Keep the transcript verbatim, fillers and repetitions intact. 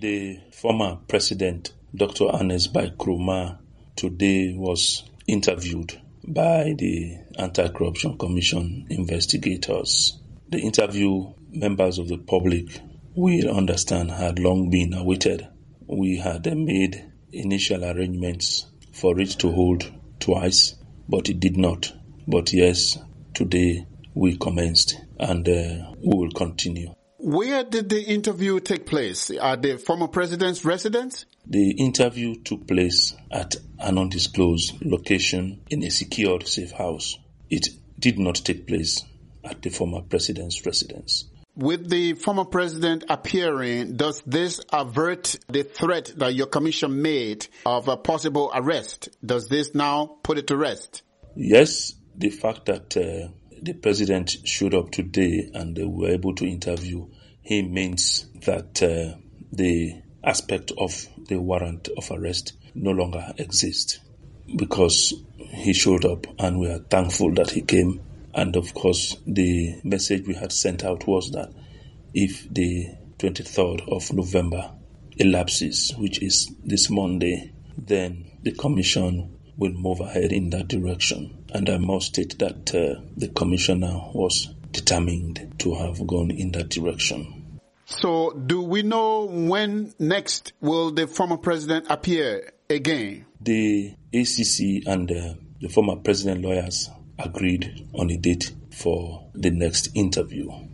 The former president, Doctor Ernest Bai Koroma, today was interviewed by the Anti-Corruption Commission investigators. The interview, members of the public will understand, had long been awaited. We had made initial arrangements for it to hold twice, but it did not. But yes, today we commenced and uh, we will continue. Where did the interview take place? At the former president's residence? The interview took place at an undisclosed location in a secured safe house. It did not take place at the former president's residence. With the former president appearing, does this avert the threat that your commission made of a possible arrest? Does this now put it to rest? Yes, the fact that uh, the president showed up today and they were able to interview him means that uh, the aspect of the warrant of arrest no longer exists, because he showed up and we are thankful that he came. And of course, the message we had sent out was that if the twenty-third of November elapses, which is this Monday, then the commission will move ahead in that direction. And I must state that uh, the commissioner was determined to have gone in that direction. So do we know when next will the former president appear again? The A C C and uh, the former president lawyers agreed on a date for the next interview.